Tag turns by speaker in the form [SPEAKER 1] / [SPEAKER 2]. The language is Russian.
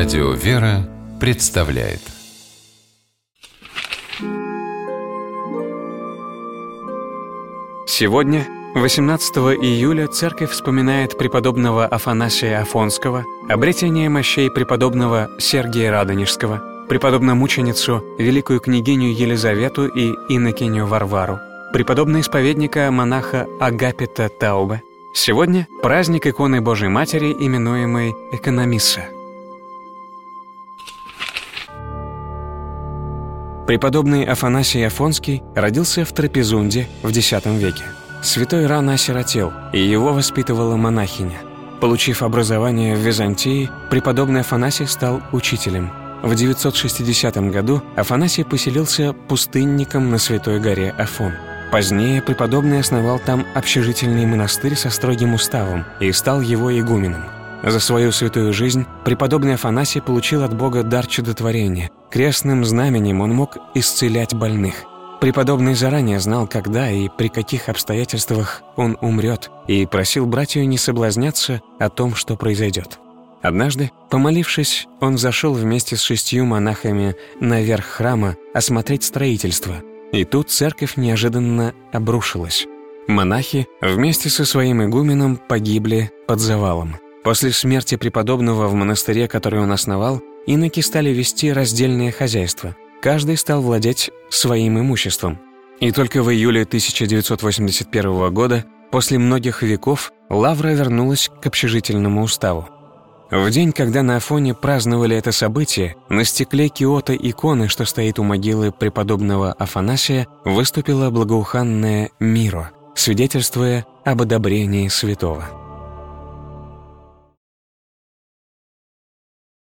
[SPEAKER 1] Радио «Вера» представляет.
[SPEAKER 2] Сегодня, 18 июля, Церковь вспоминает преподобного Афанасия Афонского, обретение мощей преподобного Сергия Радонежского, преподобно-мученицу, великую княгиню Елизавету и инокиню Варвару, преподобно-исповедника монаха Агапита Таубе. Сегодня праздник иконы Божией Матери, именуемой Экономисса. Преподобный Афанасий Афонский родился в Трапезунде в X веке. Святой рано осиротел, и его воспитывала монахиня. Получив образование в Византии, преподобный Афанасий стал учителем. В 960 году Афанасий поселился пустынником на Святой горе Афон. Позднее преподобный основал там общежительный монастырь со строгим уставом и стал его игуменом. За свою святую жизнь преподобный Афанасий получил от Бога дар чудотворения. Крестным знаменем он мог исцелять больных. Преподобный заранее знал, когда и при каких обстоятельствах он умрет, и просил братью не соблазняться о том, что произойдет. Однажды, помолившись, он зашел вместе с 6 монахами наверх храма осмотреть строительство. И тут церковь неожиданно обрушилась. Монахи вместе со своим игуменом погибли под завалом. После смерти преподобного в монастыре, который он основал, иноки стали вести раздельное хозяйство. Каждый стал владеть своим имуществом. И только в июле 1981 года, после многих веков, лавра вернулась к общежительному уставу. В день, когда на Афоне праздновали это событие, на стекле киота иконы, что стоит у могилы преподобного Афанасия, выступила благоуханная «Миро», свидетельствуя об одобрении святого.